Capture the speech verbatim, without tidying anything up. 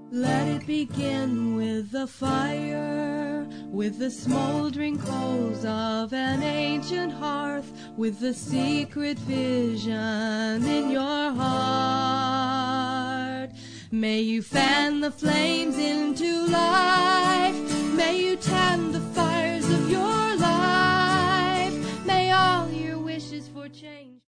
Let it begin with the fire, with the smoldering coals of an ancient hearth, with the secret vision in your heart. May you fan the flames in